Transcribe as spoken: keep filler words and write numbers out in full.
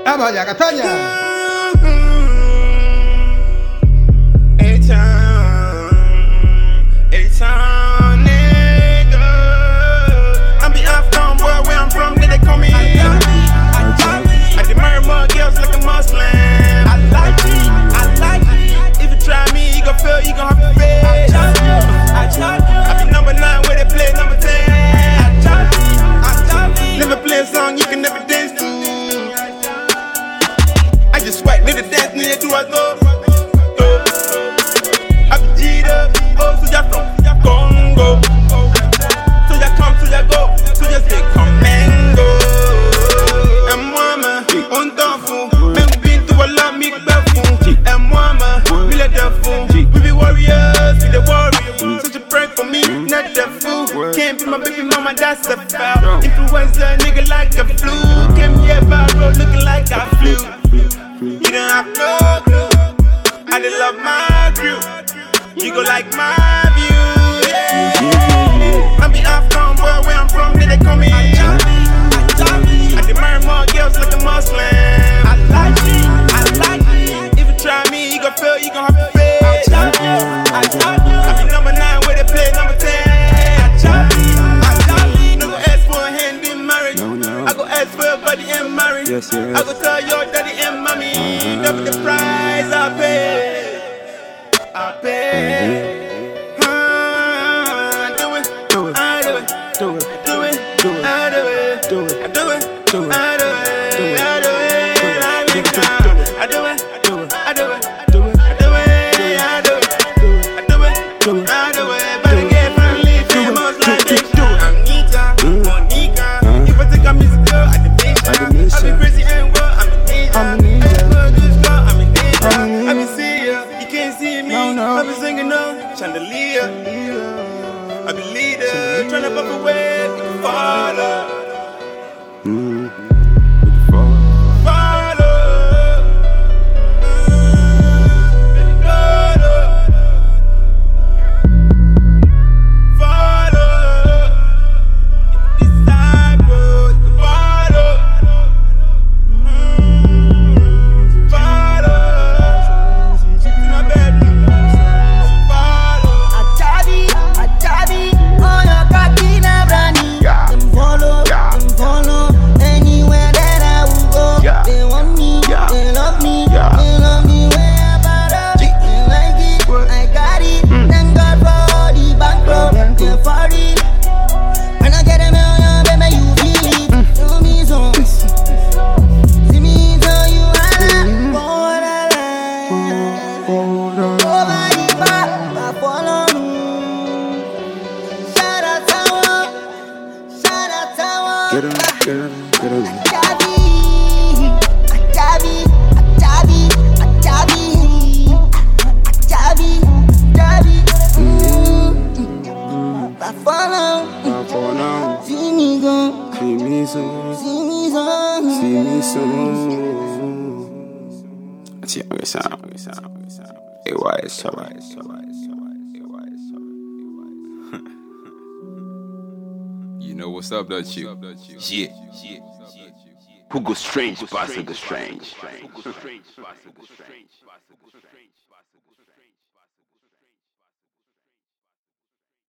Abaya, Catania. Anytime, anytime, nigga. I'm be Afghan boy, where I'm from, they call me. I admire more girls like a Muslim. I like it, I like it. If you try me, you gon' feel, you gon' have to pay. I be number nine where they play number ten. Never play a song you can never dance to. I just swipe, nigga dance, nigga do I go. I be G'd up, oh, so y'all from Congo. So y'all come, so y'all go, so y'all say come and go. And moi-même, on t'en fout. Même bien tout à la mic bafou. And moi-même, we let the fool. We be warriors, we the warriors. Such a prank for me, not the fool. Can't be my baby mama, that's a foul. Influencer, nigga like a flu. Came here viral, looking like I flew. You don't have no clue. I did love my crew. You go like my view. Yeah. I be Afghan boy, where I'm from, they call me. I admire more girls like a Muslim. I like it, I like it. If you try me, you gon' feel, you gon' have to pay. I be number nine where they play number ten. No go ask for a hand in marriage. I go ask for a body and marriage. Yes, yes. I go tell your daddy and mommy, double the price I pay. I pay. Uh, do it, Do it. I do it, Do it. do it, Do it. I do it, Do it. I do it, Do it. I do it, Do it. I do it, I make it. I do it, Do it. I do it, Do it. I do it, I do it, Do it. I do it, Do it. I do it. Better get finally famous like this. Anita, Monica. If I take a music girl, I I the the nation. I be nation. crazy and well, I'm a ninja. I'm a ninja. I be this girl, I'm a ninja. I'm a ninja. I be see ya, you can't see me. No, no. I be singing on chandelier. I be leader, tryna buff away with the father. Mm. With the fall. Father. Mm, Father. Father. Disciple, the father. Mm, Father. In my bedroom. Father. Achabi, Achabi, oh your cocky na brani. Yeah. Them follow, Yeah. them follow. Anywhere that I will go, Yeah. they want me, Yeah. they love me, Yeah. they love me where I bother. They like it, What? I got it. Thank God for the bankroll, they for it. When I get them on your baby, you feel it. Show me some, see me so you holla. Forward I like. Hold on. Over the bar, I follow me. Shout out tower, shout out tower. Get him, get him, get him. Achabi, Achabi, Achabi, Achabi, Achabi, Achabi. I follow, Now for now, see me go, see me soon, see me so. see me soon. That's young sound. A Y S You know what's up, don't you? Yeah. Who goes strange, Pastor the strange.